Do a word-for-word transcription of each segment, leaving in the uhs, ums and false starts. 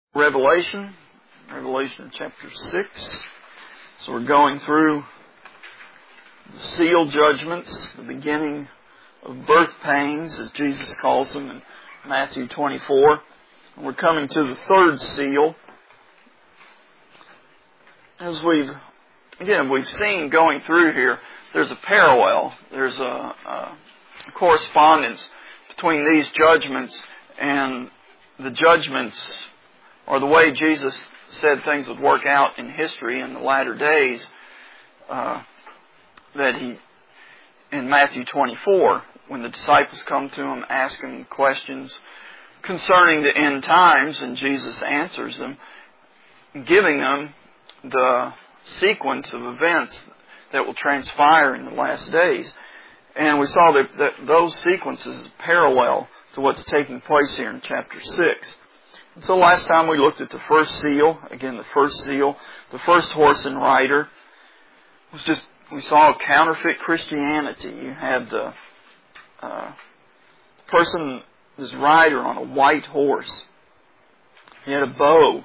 Revelation, Revelation chapter six. So we're going through the seal judgments, the beginning of birth pains, as Jesus calls them in Matthew twenty-four. And we're coming to the third seal. As we've, again, we've seen going through here, there's a parallel, there's a, a correspondence between these judgments and the judgments, or the way Jesus said things would work out in history in the latter days, uh, that he, in Matthew twenty-four, when the disciples come to him asking questions concerning the end times, and Jesus answers them, giving them the sequence of events that will transpire in the last days. And we saw that, that those sequences parallel to what's taking place here in chapter six. And so last time we looked at the first seal, again the first seal, the first horse and rider, was just, we saw counterfeit Christianity. You had the uh, person, this rider on a white horse. He had a bow.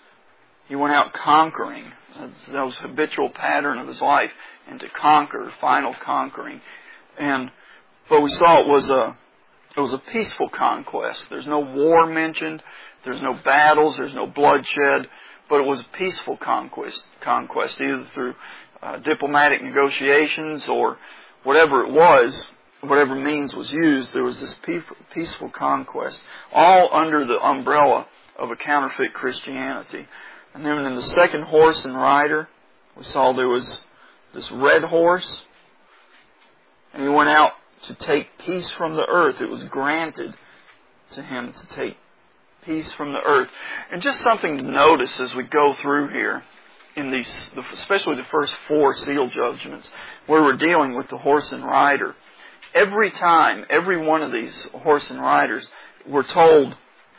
He went out conquering. That was the habitual pattern of his life, and to conquer, final conquering. And but we saw it was a it was a peaceful conquest. There's no war mentioned. There's no battles. There's no bloodshed. But it was a peaceful conquest. Conquest either through uh, diplomatic negotiations or whatever it was, whatever means was used. There was this peaceful conquest, all under the umbrella of a counterfeit Christianity. And then in the second horse and rider, we saw there was this red horse, and he went out to take peace from the earth. It was granted to him to take peace from the earth. And just something to notice as we go through here, in these, especially the first four seal judgments, where we're dealing with the horse and rider. Every time, every one of these horse and riders, we're told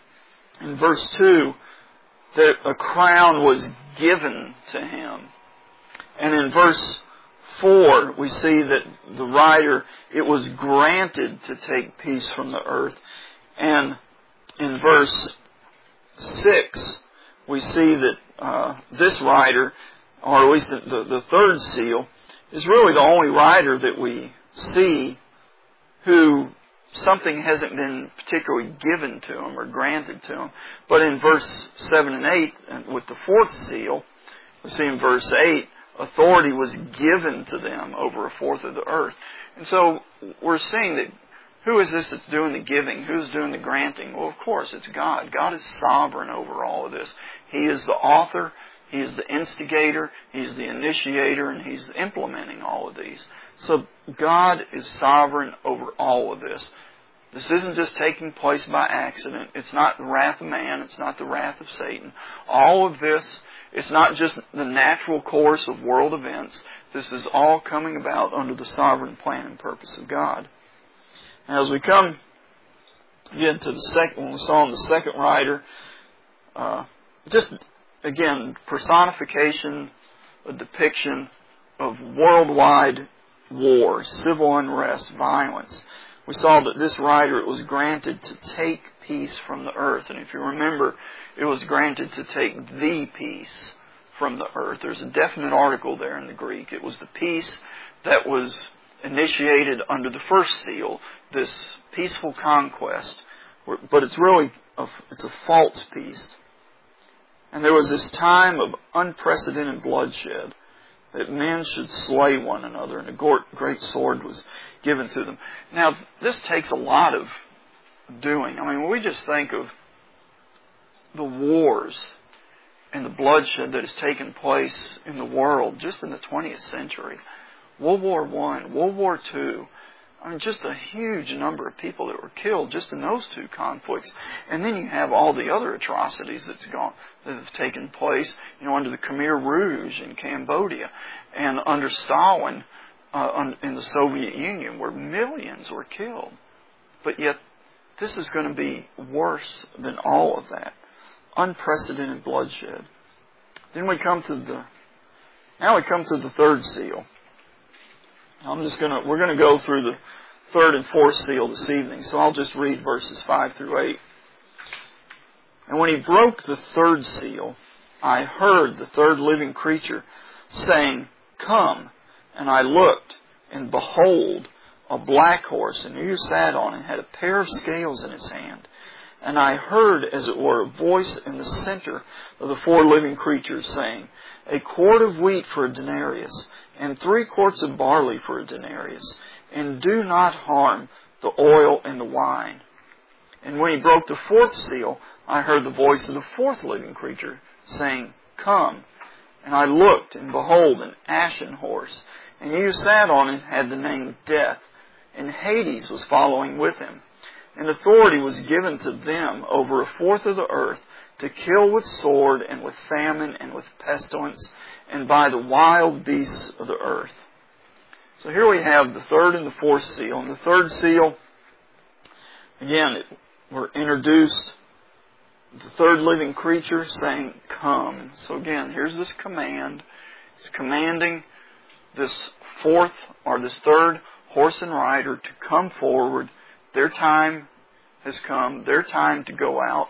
in verse two, that a crown was given to him. And in verse four, we see that the rider, it was granted to take peace from the earth. And in verse six, we see that uh, this rider, or at least the, the, the third seal, is really the only rider that we see who something hasn't been particularly given to him or granted to him. But in verse seven and eight, with the fourth seal, we see in verse eight, authority was given to them over a fourth of the earth. And so we're seeing that who is this that's doing the giving? Who's doing the granting? Well, of course, it's God. God is sovereign over all of this. He is the author. He is the instigator. He's the initiator, and He's implementing all of these. So God is sovereign over all of this. This isn't just taking place by accident. It's not the wrath of man. It's not the wrath of Satan. All of this, it's not just the natural course of world events. This is all coming about under the sovereign plan and purpose of God. And as we come again to the second, when we saw in the second rider, uh, just again, personification, a depiction of worldwide war, civil unrest, violence. We saw that this rider, it was granted to take peace from the earth. And if you remember, it was granted to take the peace from the earth. There's a definite article there in the Greek. It was the peace that was initiated under the first seal, this peaceful conquest. But it's really, a, it's a false peace. And there was this time of unprecedented bloodshed, that men should slay one another, and a great sword was given to them. Now, this takes a lot of doing. I mean, when we just think of the wars and the bloodshed that has taken place in the world just in the twentieth century, World War One, World War Two, I mean, just a huge number of people that were killed just in those two conflicts. And then you have all the other atrocities that's gone, that have taken place, you know, under the Khmer Rouge in Cambodia and under Stalin uh, in the Soviet Union, where millions were killed. But yet, this is going to be worse than all of that. Unprecedented bloodshed. Then we come to the, now we come to the third seal. I'm just going to, we're going to go through the third and fourth seal this evening. So I'll just read verses five through eight. And when he broke the third seal, I heard the third living creature saying, Come. And I looked, and behold, a black horse, and he who sat on it had a pair of scales in his hand. And I heard, as it were, a voice in the center of the four living creatures saying, A quart of wheat for a denarius, and three quarts of barley for a denarius, and do not harm the oil and the wine. And when he broke the fourth seal, I heard the voice of the fourth living creature saying, Come. And I looked, and behold, an ashen horse, and he who sat on it had the name Death, and Hades was following with him. And authority was given to them over a fourth of the earth to kill with sword and with famine and with pestilence and by the wild beasts of the earth. So here we have the third and the fourth seal. And the third seal, again, it, we're introduced the third living creature saying, Come. So again, here's this command. It's commanding this fourth or this third horse and rider to come forward. Their time has come. Their time to go out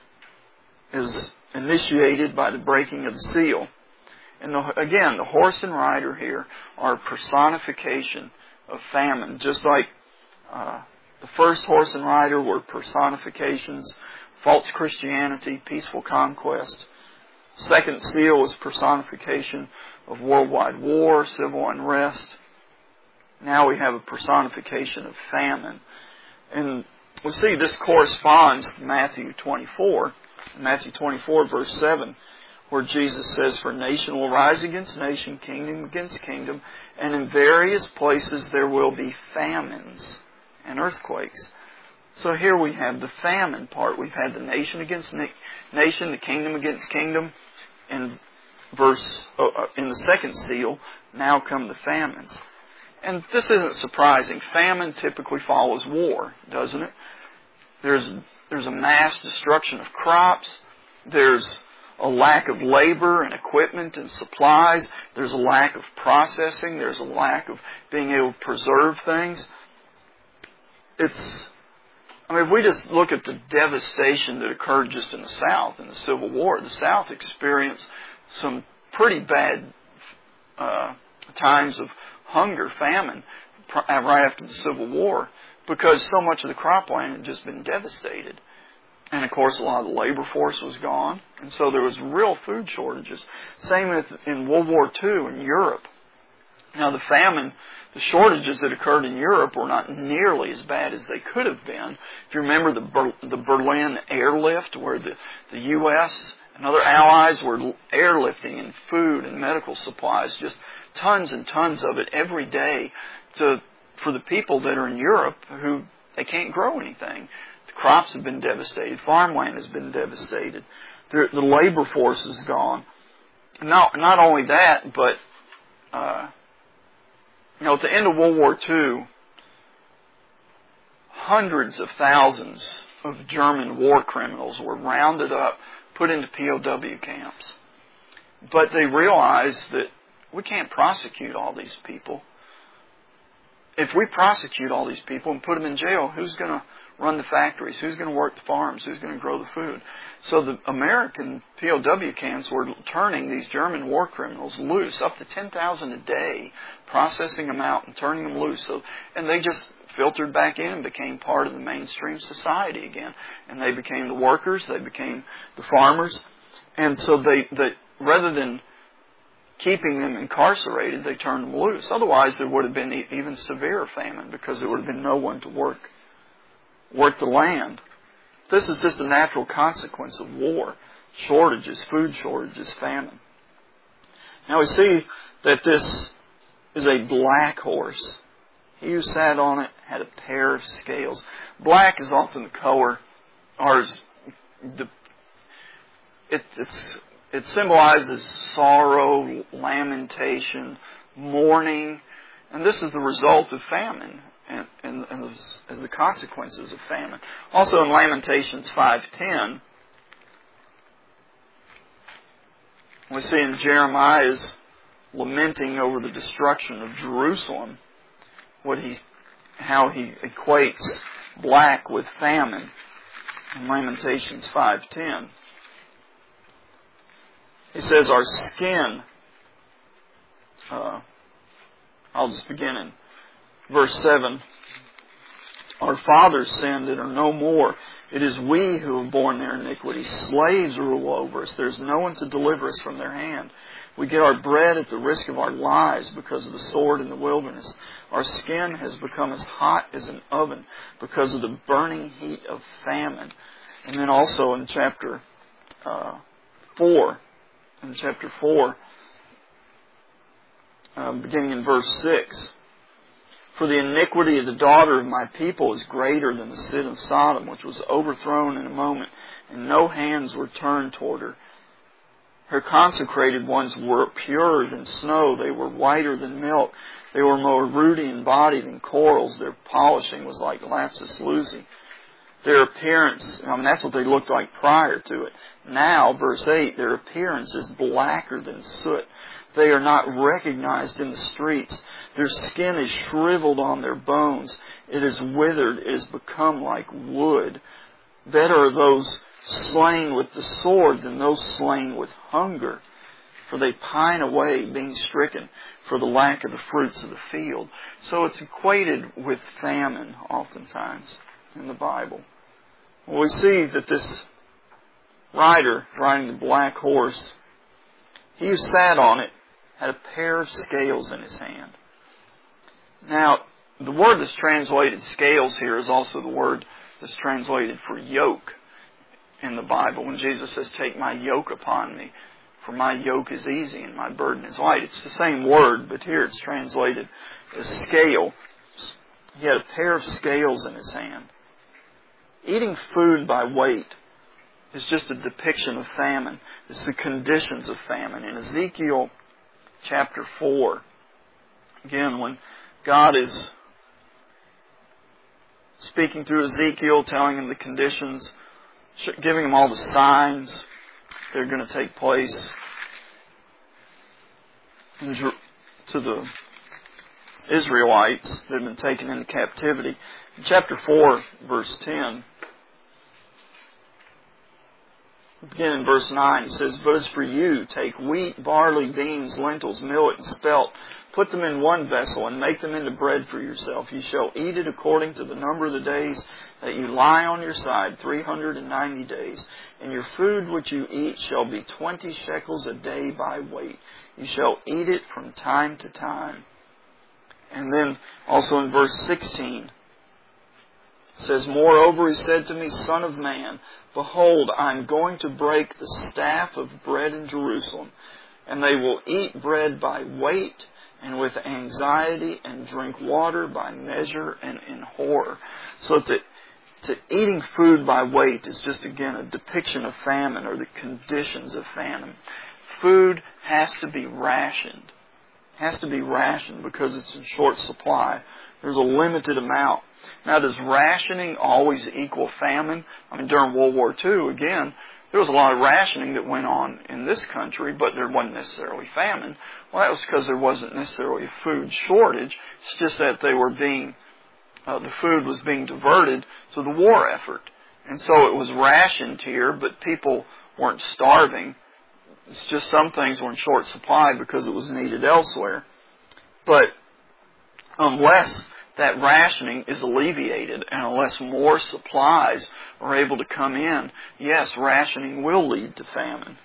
is initiated by the breaking of the seal. And the, again, the horse and rider here are a personification of famine. Just like uh, the first horse and rider were personifications, false Christianity, peaceful conquest. Second seal was personification of worldwide war, civil unrest. Now we have a personification of famine. And we see this corresponds to Matthew twenty-four. Matthew twenty-four, verse seven, where Jesus says, For nation will rise against nation, kingdom against kingdom, and in various places there will be famines and earthquakes. So here we have the famine part. We've had the nation against na- nation, the kingdom against kingdom. In verse, uh, in the second seal, now come the famines. And this isn't surprising. Famine typically follows war, doesn't it? There's there's a mass destruction of crops. There's a lack of labor and equipment and supplies. There's a lack of processing. There's a lack of being able to preserve things. It's, I mean, if we just look at the devastation that occurred just in the South in the Civil War, the South experienced some pretty bad uh, times of hunger, famine, right after the Civil War, because so much of the cropland had just been devastated. And of course, a lot of the labor force was gone, and so there was real food shortages. Same with in World War Two in Europe. Now the famine, the shortages that occurred in Europe were not nearly as bad as they could have been. If you remember the Ber- the Berlin airlift, where the, the U S and other allies were airlifting in food and medical supplies, just tons and tons of it every day to for the people that are in Europe who they can't grow anything. The crops have been devastated. Farmland has been devastated. The, the labor force is gone. Not, not only that, but uh, you know, at the end of World War Two, hundreds of thousands of German war criminals were rounded up, put into P O W camps. But they realized that we can't prosecute all these people. If we prosecute all these people and put them in jail, who's going to run the factories? Who's going to work the farms? Who's going to grow the food? So the American P O W camps were turning these German war criminals loose, up to ten thousand a day, processing them out and turning them loose. So, and they just filtered back in and became part of the mainstream society again. And they became the workers, they became the farmers. And so they, they rather than keeping them incarcerated, they turned them loose. Otherwise, there would have been even severe famine because there would have been no one to work, work the land. This is just a natural consequence of war. Shortages, food shortages, famine. Now we see that this is a black horse. He who sat on it had a pair of scales. Black is often the color, or is the, it, it's It symbolizes sorrow, lamentation, mourning, and this is the result of famine and, and, and as, as the consequences of famine. Also in Lamentations five ten, we see in Jeremiah's lamenting over the destruction of Jerusalem, what he, how he equates black with famine. in Lamentations five ten. He says, our skin, uh, I'll just begin in verse seven. Our fathers sinned and are no more. It is we who have borne their iniquity. Slaves rule over us. There's no one to deliver us from their hand. We get our bread at the risk of our lives because of the sword in the wilderness. Our skin has become as hot as an oven because of the burning heat of famine. And then also in chapter uh, four, in chapter four, uh, beginning in verse six, for the iniquity of the daughter of my people is greater than the sin of Sodom, which was overthrown in a moment, and no hands were turned toward her. Her consecrated ones were purer than snow. They were whiter than milk. They were more ruddy in body than corals. Their polishing was like lapis lazuli. Their appearance, I mean, that's what they looked like prior to it. Now, verse eight, their appearance is blacker than soot. They are not recognized in the streets. Their skin is shriveled on their bones. It is withered. It has become like wood. Better are those slain with the sword than those slain with hunger. For they pine away, being stricken for the lack of the fruits of the field. So it's equated with famine oftentimes in the Bible. Well, we see that this rider riding the black horse, he who sat on it had a pair of scales in his hand. Now, the word that's translated scales here is also the word that's translated for yoke in the Bible. When Jesus says, take my yoke upon me, for my yoke is easy and my burden is light. It's the same word, but here it's translated as scale. He had a pair of scales in his hand. Eating food by weight is just a depiction of famine. It's the conditions of famine. In Ezekiel chapter four, again, when God is speaking through Ezekiel, telling him the conditions, giving him all the signs that are going to take place in, to the Israelites that have been taken into captivity. In chapter four, verse ten, begin in verse nine, it says, but as for you, take wheat, barley, beans, lentils, millet, and spelt, put them in one vessel, and make them into bread for yourself. You shall eat it according to the number of the days that you lie on your side, three hundred and ninety days. And your food which you eat shall be twenty shekels a day by weight. You shall eat it from time to time. And then also in verse sixteen, it says, moreover, he said to me, Son of man, behold, I am going to break the staff of bread in Jerusalem, and they will eat bread by weight, and with anxiety, and drink water by measure and in horror. So to, to eating food by weight is just, again, a depiction of famine or the conditions of famine. Food has to be rationed. Has to be rationed because it's in short supply. There's a limited amount. Now, does rationing always equal famine? I mean, during World War Two, again, there was a lot of rationing that went on in this country, but there wasn't necessarily famine. Well, that was because there wasn't necessarily a food shortage. It's just that they were being, uh, the food was being diverted to the war effort. And so it was rationed here, but people weren't starving. It's just some things were in short supply because it was needed elsewhere. But unless that rationing is alleviated and unless more supplies are able to come in, yes, rationing will lead to famine.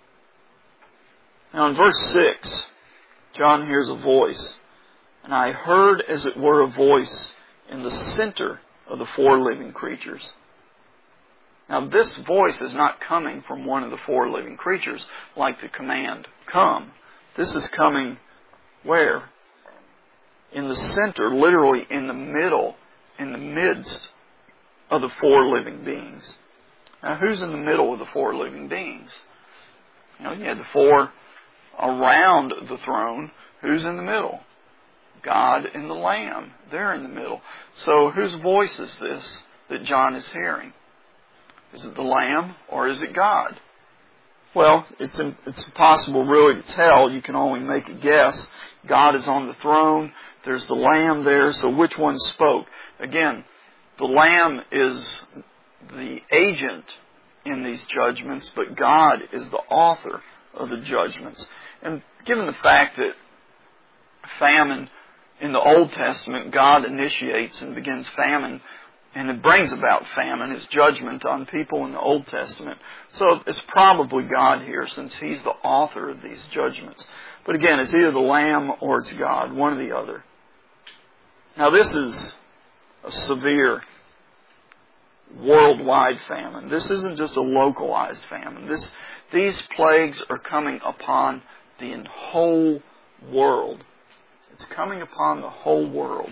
Now in verse six, John hears a voice, and I heard as it were a voice in the center of the four living creatures. Now this voice is not coming from one of the four living creatures like the command, come. This is coming where? In the center, literally in the middle, in the midst of the four living beings. Now who's in the middle of the four living beings? You know, you had the four around the throne. Who's in the middle? God and the Lamb. They're in the middle. So whose voice is this that John is hearing? Is it the Lamb or is it God? Well, it's it's impossible really to tell. You can only make a guess. God is on the throne. There's the Lamb there. So which one spoke? Again, the Lamb is the agent in these judgments, but God is the author of the judgments. And given the fact that famine in the Old Testament, God initiates and begins famine, and it brings about famine, His judgment on people in the Old Testament. So it's probably God here, since He's the author of these judgments. But again, it's either the Lamb or it's God, one or the other. Now this is a severe worldwide famine. This isn't just a localized famine. This, these plagues are coming upon the whole world. It's coming upon the whole world.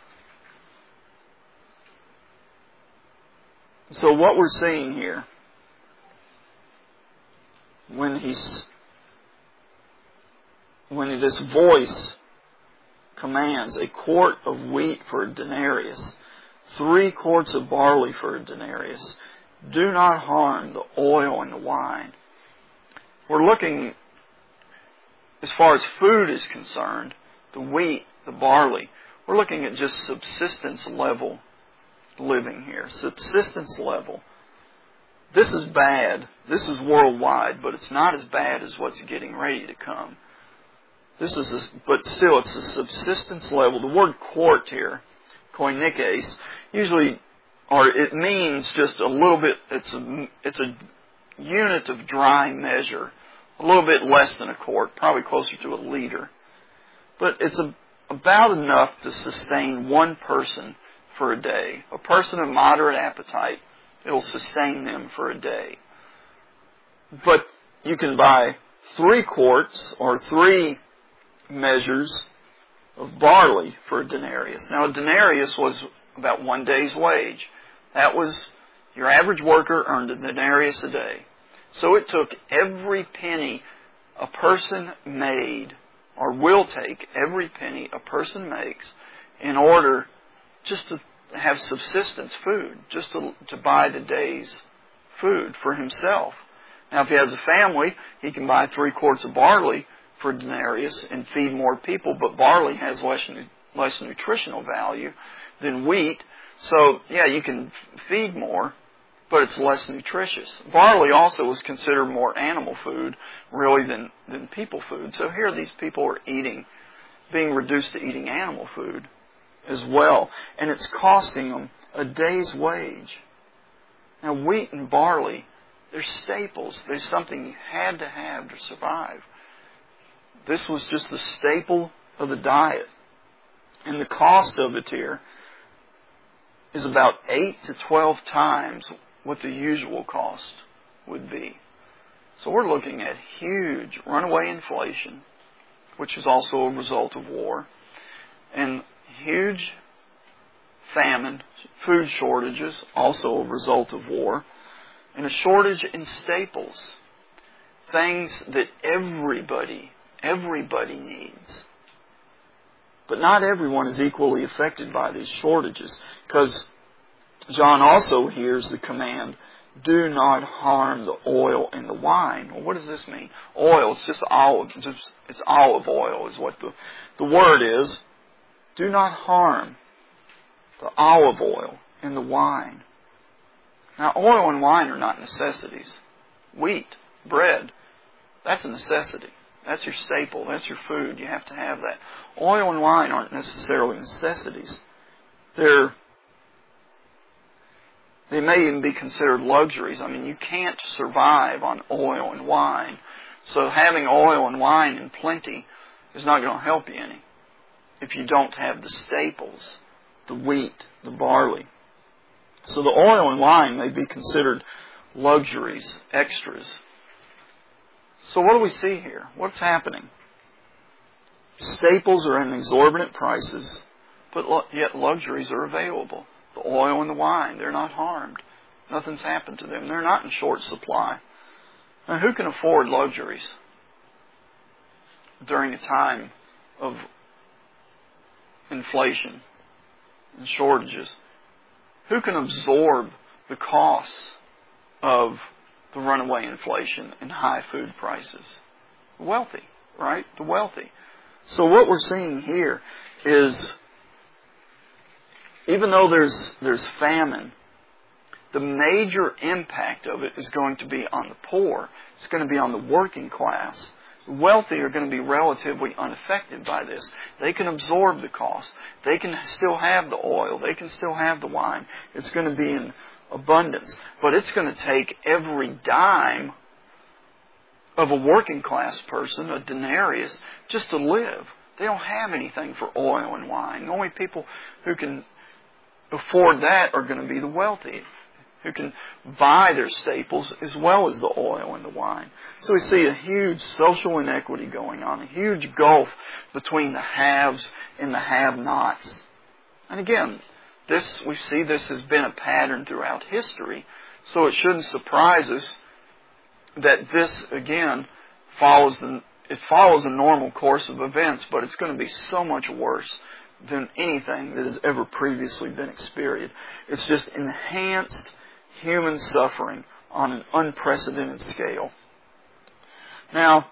So what we're seeing here, when he's, when this voice commands a quart of wheat for a denarius, three quarts of barley for a denarius, do not harm the oil and the wine. We're looking, as far as food is concerned, the wheat, the barley, we're looking at just subsistence level living here. Subsistence level. This is bad. This is worldwide, but it's not as bad as what's getting ready to come. This is, a, but still, it's a subsistence level. The word quart here, koinikes, usually, or it means just a little bit. It's a, it's a unit of dry measure, a little bit less than a quart, probably closer to a liter. But it's a, about enough to sustain one person for a day. A person of moderate appetite, it'll sustain them for a day. But you can buy three quarts or three measures of barley for a denarius. Now, a denarius was about one day's wage. That was, your average worker earned a denarius a day. So it took every penny a person made, or will take every penny a person makes, in order just to have subsistence food, just to, to buy the day's food for himself. Now, if he has a family, he can buy three quarts of barley for a denarius and feed more people, but barley has less, less nutritional value than wheat. So, yeah, you can feed more, but it's less nutritious. Barley also was considered more animal food, really, than, than people food. So here these people are eating, being reduced to eating animal food as well. And it's costing them a day's wage. Now, wheat and barley, they're staples. They're something you had to have to survive. This was just the staple of the diet. And the cost of it here is about eight to twelve times what the usual cost would be. So we're looking at huge runaway inflation, which is also a result of war, and huge famine, food shortages, also a result of war, and a shortage in staples, things that everybody, everybody needs. But not everyone is equally affected by these shortages, because John also hears the command, do not harm the oil and the wine. Well, what does this mean? Oil, it's just olive, just, it's olive oil is what the, the word is. Do not harm the olive oil and the wine. Now, oil and wine are not necessities. Wheat, bread, that's a necessity. That's your staple. That's your food. You have to have that. Oil and wine aren't necessarily necessities. They're They may even be considered luxuries. I mean, you can't survive on oil and wine. So having oil and wine in plenty is not going to help you any if you don't have the staples, the wheat, the barley. So the oil and wine may be considered luxuries, extras. So what do we see here? What's happening? Staples are in exorbitant prices, but yet luxuries are available. The oil and the wine, they're not harmed. Nothing's happened to them. They're not in short supply. Now, who can afford luxuries during a time of inflation and shortages? Who can absorb the costs of the runaway inflation and high food prices? The wealthy, right? The wealthy. So what we're seeing here is, even though there's there's famine, the major impact of it is going to be on the poor. It's going to be on the working class. The wealthy are going to be relatively unaffected by this. They can absorb the cost. They can still have the oil. They can still have the wine. It's going to be in abundance. But it's going to take every dime of a working class person, a denarius, just to live. They don't have anything for oil and wine. The only people who can afford that are going to be the wealthy, who can buy their staples as well as the oil and the wine. So we see a huge social inequity going on, a huge gulf between the haves and the have-nots. And again, this we see this has been a pattern throughout history, so it shouldn't surprise us that this, again, follows the, it follows a normal course of events, but it's going to be so much worse than anything that has ever previously been experienced. It's just enhanced human suffering on an unprecedented scale. Now,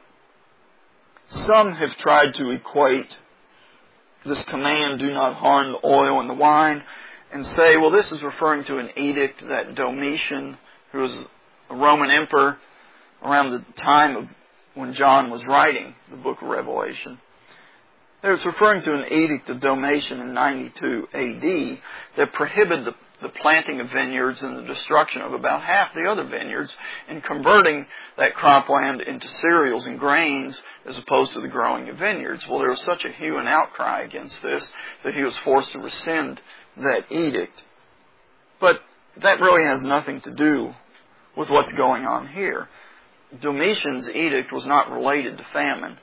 some have tried to equate this command, do not harm the oil and the wine, and say, well, this is referring to an edict that Domitian, who was a Roman emperor around the time of when John was writing the book of Revelation. It's referring to an edict of Domitian in ninety-two A D that prohibited the, the planting of vineyards and the destruction of about half the other vineyards and converting that cropland into cereals and grains as opposed to the growing of vineyards. Well, there was such a hue and outcry against this that he was forced to rescind that edict. But that really has nothing to do with what's going on here. Domitian's edict was not related to famine.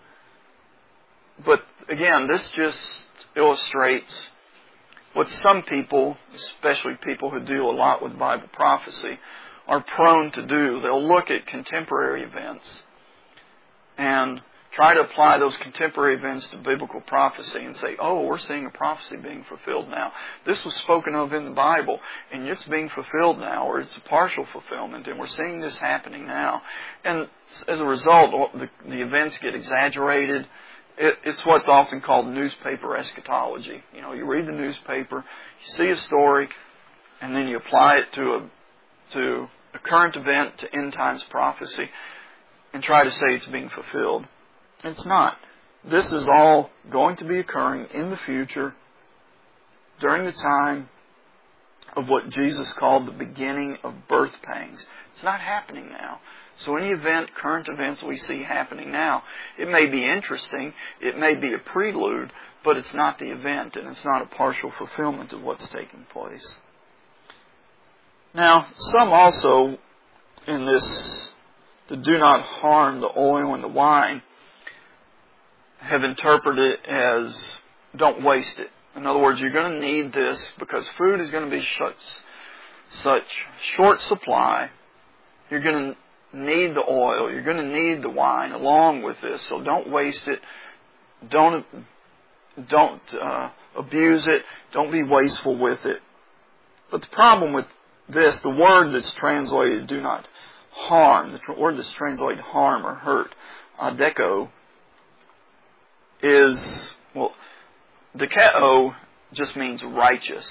But again, this just illustrates what some people, especially people who deal a lot with Bible prophecy, are prone to do. They'll look at contemporary events and try to apply those contemporary events to biblical prophecy and say, oh, we're seeing a prophecy being fulfilled now. This was spoken of in the Bible, and it's being fulfilled now, or it's a partial fulfillment, and we're seeing this happening now. And as a result, the, the events get exaggerated. It, it's what's often called newspaper eschatology. You know, you read the newspaper, you see a story, and then you apply it to a to a current event, to end times prophecy, and try to say it's being fulfilled. It's not. This is all going to be occurring in the future during the time of what Jesus called the beginning of birth pangs. It's not happening now. So any event, current events we see happening now, it may be interesting, it may be a prelude, but it's not the event, and it's not a partial fulfillment of what's taking place. Now, some also in this, the do not harm the oil and the wine, have interpreted it as don't waste it. In other words, you're going to need this because food is going to be such, such short supply. You're going to need the oil. You're going to need the wine along with this. So don't waste it. Don't don't uh, abuse it. Don't be wasteful with it. But the problem with this, the word that's translated do not harm, the word that's translated harm or hurt, adeko, is, well, dekeo just means righteous.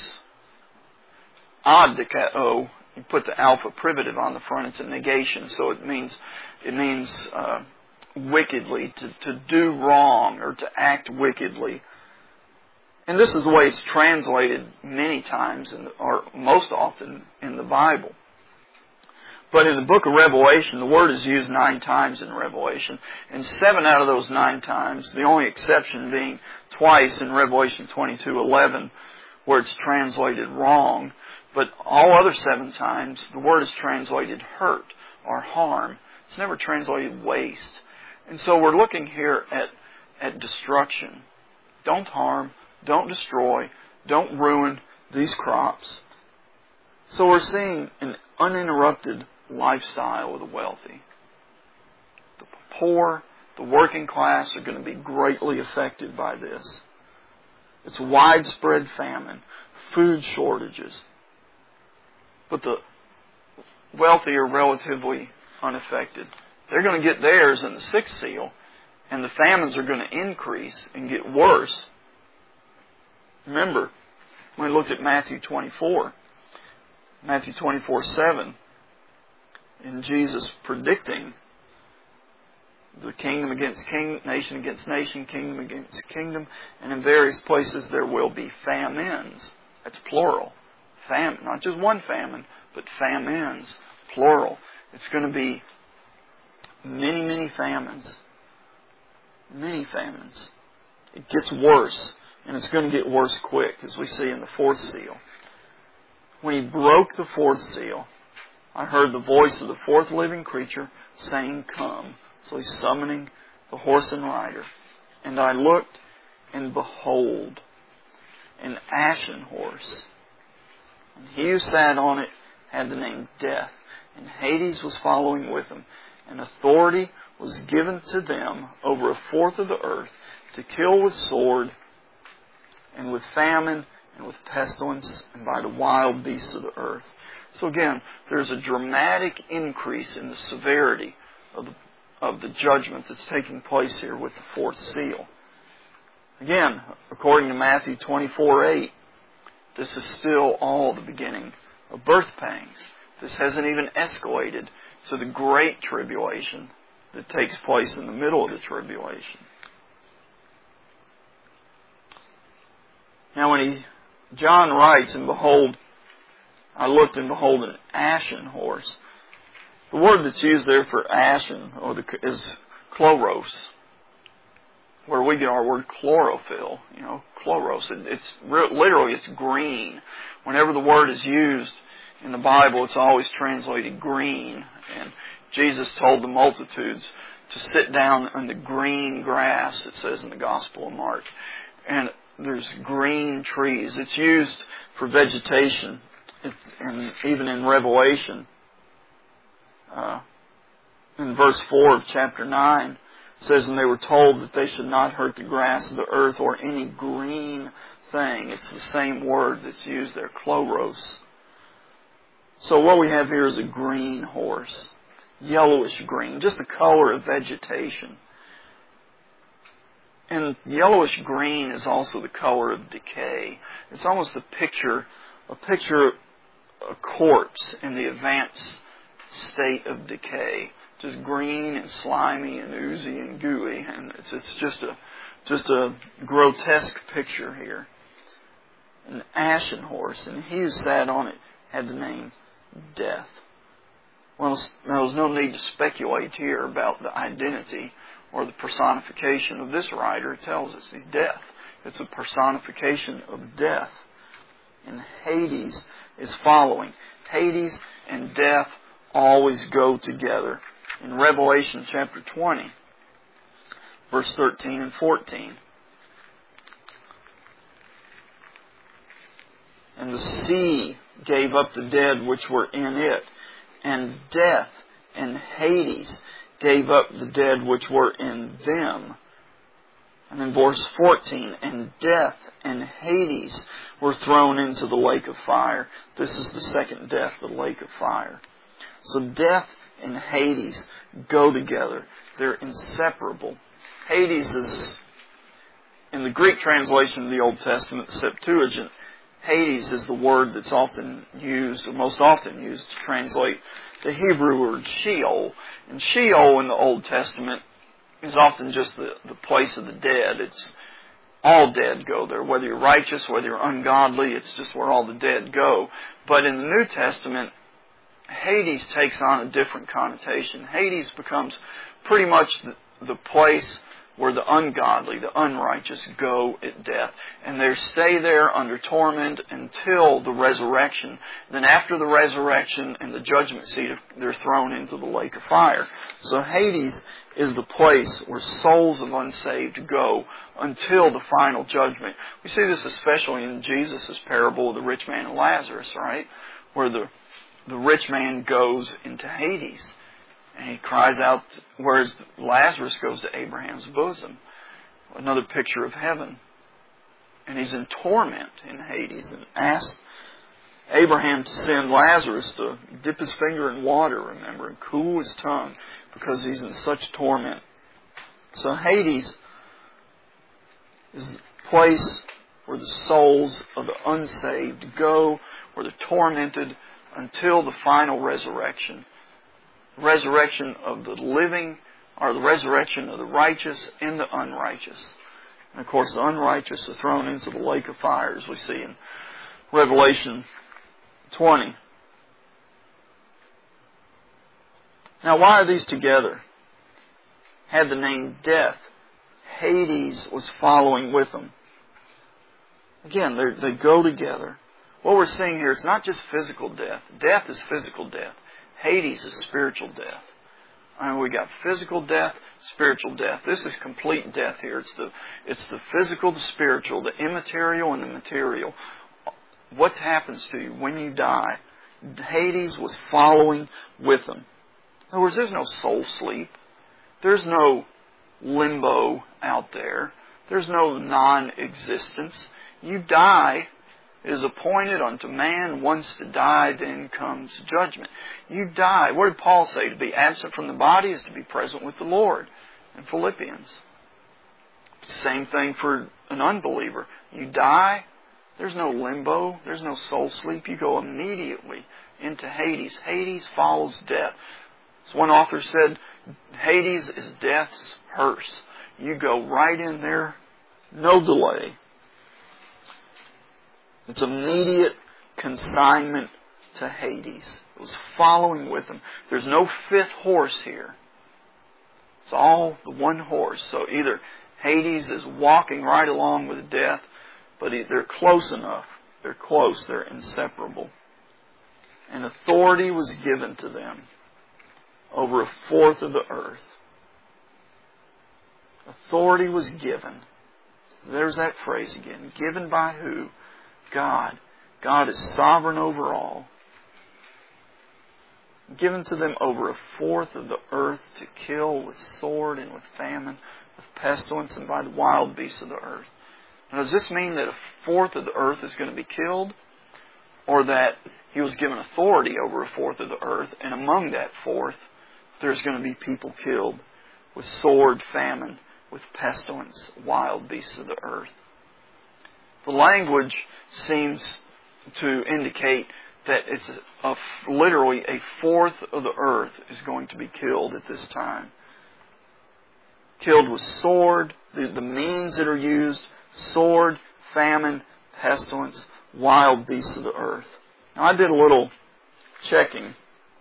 Ad dekeo, you put the alpha privative on the front, it's a negation, so it means it means uh, wickedly, to, to do wrong or to act wickedly. And this is the way it's translated many times, in the, or most often in the Bible. But in the book of Revelation, the word is used nine times in Revelation. And seven out of those nine times, the only exception being twice in Revelation twenty-two eleven, where it's translated wrong. But all other seven times, the word is translated hurt or harm. It's never translated waste. And so we're looking here at, at destruction. Don't harm, don't destroy, don't ruin these crops. So we're seeing an uninterrupted lifestyle of the wealthy. The poor, the working class are going to be greatly affected by this. It's widespread famine, food shortages. But the wealthy are relatively unaffected. They're going to get theirs in the sixth seal, and the famines are going to increase and get worse. Remember, when we looked at Matthew twenty-four, Matthew twenty-four seven, in Jesus predicting the kingdom against kingdom, nation against nation, kingdom against kingdom, and in various places there will be famines. That's plural. Famine, not just one famine, but famines, plural. It's going to be many, many famines. Many famines. It gets worse, and it's going to get worse quick, as we see in the fourth seal. When He broke the fourth seal, I heard the voice of the fourth living creature saying, "Come." So He's summoning the horse and rider. And I looked, and behold, an ashen horse. And he who sat on it had the name Death, and Hades was following with him. And authority was given to them over a fourth of the earth to kill with sword, and with famine, and with pestilence, and by the wild beasts of the earth. So again, there's a dramatic increase in the severity of the, of the judgment that's taking place here with the fourth seal. Again, according to Matthew twenty-four eight, this is still all the beginning of birth pangs. This hasn't even escalated to the great tribulation that takes place in the middle of the tribulation. Now when he, John writes, and behold, I looked and behold an ashen horse. The word that's used there for ashen or the, is chloros, where we get our word chlorophyll. You know, chloros. It, it's literally it's green. Whenever the word is used in the Bible, it's always translated green. And Jesus told the multitudes to sit down on the green grass, it says in the Gospel of Mark. And there's green trees. It's used for vegetation. It's, and even in Revelation, uh, in verse four of chapter nine, it says, "And they were told that they should not hurt the grass of the earth or any green thing." It's the same word that's used there, chloros. So what we have here is a green horse, yellowish green, just the color of vegetation. And yellowish green is also the color of decay. It's almost a picture, a picture of a corpse in the advanced state of decay. Just green and slimy and oozy and gooey. And it's, it's just a, just a grotesque picture here. An ashen horse, and he who sat on it had the name Death. Well, there's no need to speculate here about the identity or the personification of this rider. It tells us he's death. It's a personification of death. And Hades is following. Hades and death always go together. In Revelation chapter twenty, verse thirteen and fourteen. "And the sea gave up the dead which were in it, and death and Hades gave up the dead which were in them." And in verse fourteen, "And death and Hades were thrown into the lake of fire." This is the second death, the lake of fire. So death and Hades go together. They're inseparable. Hades is, in the Greek translation of the Old Testament, the Septuagint, Hades is the word that's often used, or most often used, to translate the Hebrew word Sheol. And Sheol in the Old Testament is often just the, the place of the dead. It's all dead go there. Whether you're righteous, whether you're ungodly, it's just where all the dead go. But in the New Testament, Hades takes on a different connotation. Hades becomes pretty much the, the place where the ungodly, the unrighteous go at death. And they stay there under torment until the resurrection. Then after the resurrection and the judgment seat, they're thrown into the lake of fire. So Hades is the place where souls of unsaved go until the final judgment. We see this especially in Jesus' parable of the rich man and Lazarus, right? Where the, the rich man goes into Hades. And he cries out, whereas Lazarus goes to Abraham's bosom. Another picture of heaven. And he's in torment in Hades and asks Abraham to send Lazarus to dip his finger in water, remember, and cool his tongue because he's in such torment. So Hades is the place where the souls of the unsaved go, where they're tormented until the final resurrection. Resurrection of the living, or the resurrection of the righteous and the unrighteous. And of course, the unrighteous are thrown into the lake of fire, as we see in Revelation twenty. Now, why are these together? Had the name death. Hades was following with them. Again, they go together. What we're seeing here, it's not just physical death. Death is physical death. Hades is spiritual death. I mean, we got physical death, spiritual death. This is complete death here. It's the it's the physical, the spiritual, the immaterial, and the material. What happens to you when you die? Hades was following with them. In other words, there's no soul sleep. There's no limbo out there. There's no non-existence. You die. It is appointed unto man once to die, then comes judgment. You die. What did Paul say? To be absent from the body is to be present with the Lord in Philippians. Same thing for an unbeliever. You die. There's no limbo. There's no soul sleep. You go immediately into Hades. Hades follows death. As one author said, Hades is death's hearse. You go right in there, no delay. It's immediate consignment to Hades. It was following with him. There's no fifth horse here. It's all the one horse. So either Hades is walking right along with death, but they're close enough. They're close. They're inseparable. And authority was given to them over a fourth of the earth. Authority was given. There's that phrase again. Given by who? God. God is sovereign over all. Given to them over a fourth of the earth to kill with sword and with famine, with pestilence and by the wild beasts of the earth. Now, does this mean that a fourth of the earth is going to be killed? Or that he was given authority over a fourth of the earth, and among that fourth, there's going to be people killed with sword, famine, with pestilence, wild beasts of the earth? The language seems to indicate that it's a, a, literally a fourth of the earth is going to be killed at this time. Killed with sword, the, the means that are used, sword, famine, pestilence, wild beasts of the earth. Now, I did a little checking.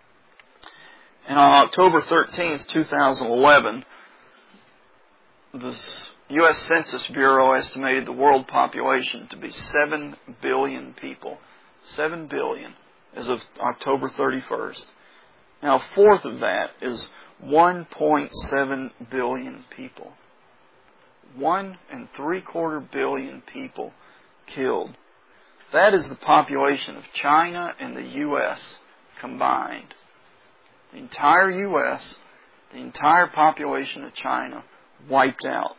And on October thirteenth, two thousand eleven, the U S Census Bureau estimated the world population to be seven billion people. seven billion as of October thirty-first. Now, a fourth of that is one point seven billion people. One and three quarter billion people killed. That is the population of China and the U S combined. The entire U S, the entire population of China wiped out.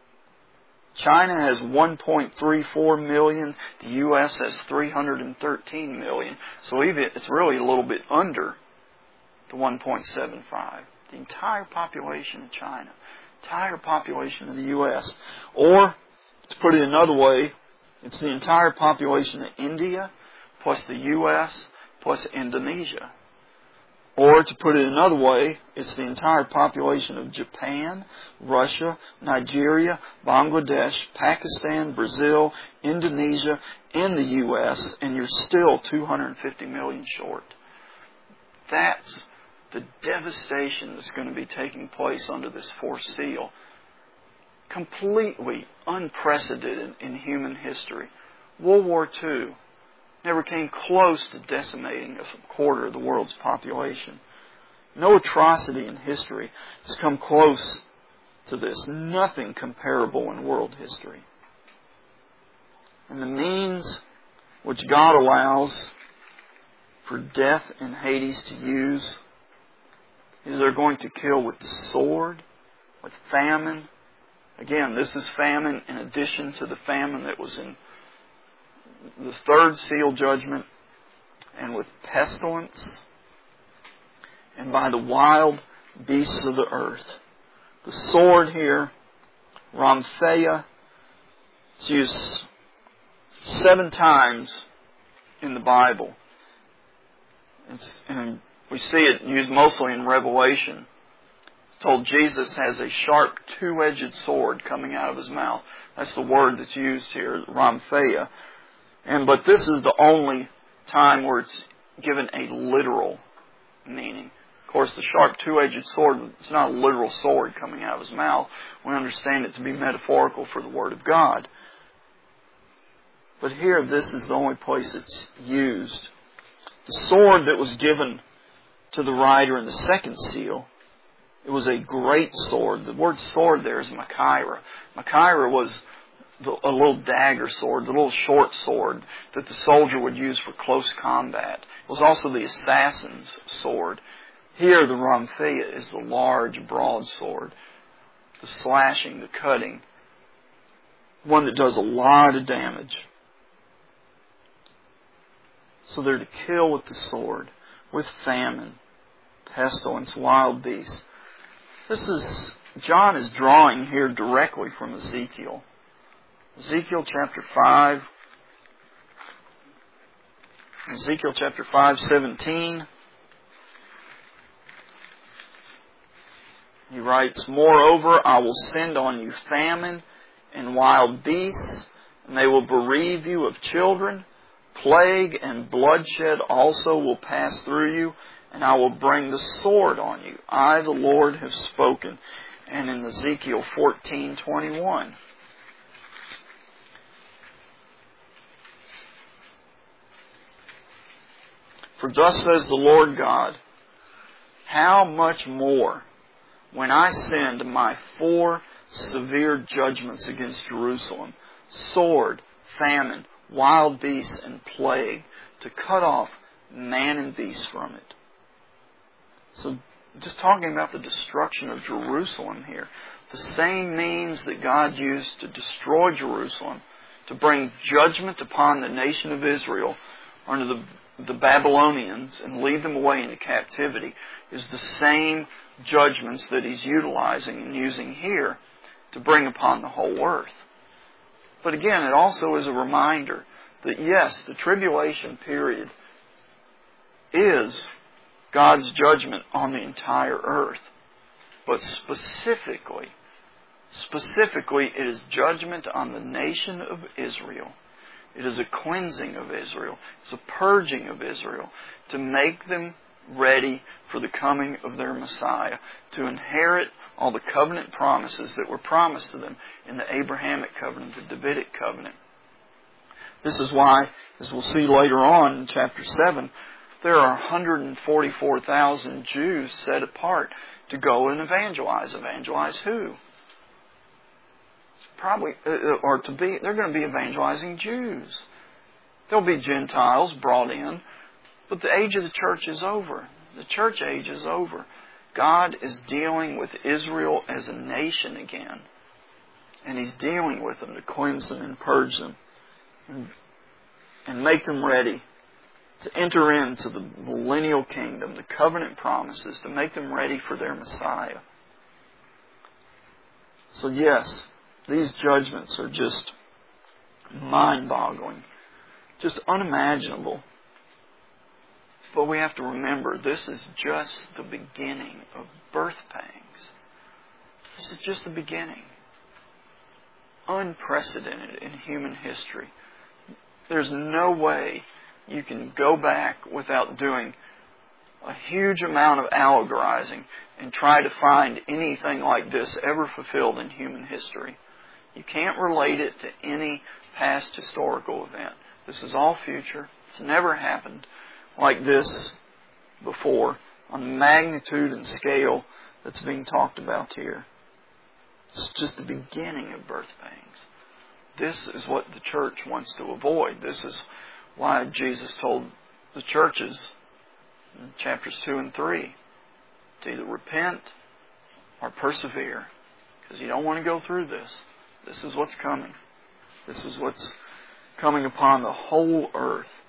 China has one point three four million. The U S has three hundred thirteen million. So even it's really a little bit under the one point seven five. The entire population of China. Entire population of the U S. Or, to put it another way, it's the entire population of India, plus the U S, plus Indonesia. Or, to put it another way, it's the entire population of Japan, Russia, Nigeria, Bangladesh, Pakistan, Brazil, Indonesia, and the U S, and you're still two hundred fifty million short. That's the devastation that's going to be taking place under this fourth seal. Completely unprecedented in human history. World War Two never came close to decimating a quarter of the world's population. No atrocity in history has come close to this. Nothing comparable in world history. And the means which God allows for death and Hades to use is they're going to kill with the sword, with famine. Again, this is famine in addition to the famine that was in the third seal judgment, and with pestilence, and by the wild beasts of the earth. The sword here, Ramphea, it's used seven times in the Bible. It's, and we see it used mostly in Revelation. It's told Jesus has a sharp two-edged sword coming out of his mouth. That's the word that's used here, rhamphia. And but this is the only time where it's given a literal meaning. Of course, the sharp two-edged sword, it's not a literal sword coming out of his mouth. We understand it to be metaphorical for the Word of God. But here, this is the only place it's used. The sword that was given to the rider in the second seal, it was a great sword. The word sword there is Machaira. Machaira was the, a little dagger sword, the little short sword that the soldier would use for close combat. It was also the assassin's sword. Here, the rhamphia is the large, broad sword. The slashing, the cutting. One that does a lot of damage. So they're to kill with the sword, with famine, pestilence, wild beasts. This is, John is drawing here directly from Ezekiel. Ezekiel chapter five. Ezekiel chapter five, seventeen. He writes, "Moreover, I will send on you famine and wild beasts, and they will bereave you of children. Plague and bloodshed also will pass through you, and I will bring the sword on you. I, the Lord, have spoken." And in Ezekiel fourteen twenty-one. "For thus says the Lord God, how much more when I send my four severe judgments against Jerusalem, sword, famine, wild beasts, and plague, to cut off man and beast from it." So, just talking about the destruction of Jerusalem here. The same means that God used to destroy Jerusalem, to bring judgment upon the nation of Israel under the, the Babylonians and lead them away into captivity, is the same judgments that He's utilizing and using here to bring upon the whole earth. But again, it also is a reminder that yes, the tribulation period is God's judgment on the entire earth. But specifically, specifically, it is judgment on the nation of Israel. It is a cleansing of Israel. It's a purging of Israel to make them ready for the coming of their Messiah, to inherit all the covenant promises that were promised to them in the Abrahamic covenant, the Davidic covenant. This is why, as we'll see later on in chapter seven, there are one hundred forty-four thousand Jews set apart to go and evangelize. Evangelize who? Probably, or to be, they're going to be evangelizing Jews. There'll be Gentiles brought in, but the age of the church is over. The church age is over. God is dealing with Israel as a nation again. And He's dealing with them to cleanse them and purge them and, and make them ready to enter into the millennial kingdom, the covenant promises, to make them ready for their Messiah. So yes, these judgments are just mind-boggling, just unimaginable. But we have to remember, this is just the beginning of birth pangs. This is just the beginning. Unprecedented in human history. There's no way you can go back without doing a huge amount of allegorizing and try to find anything like this ever fulfilled in human history. You can't relate it to any past historical event. This is all future. It's never happened like this before on the magnitude and scale that's being talked about here. It's just the beginning of birth pangs. This is what the church wants to avoid. This is why Jesus told the churches in chapters two and three to either repent or persevere, because you don't want to go through this. This is what's coming. This is what's coming upon the whole earth.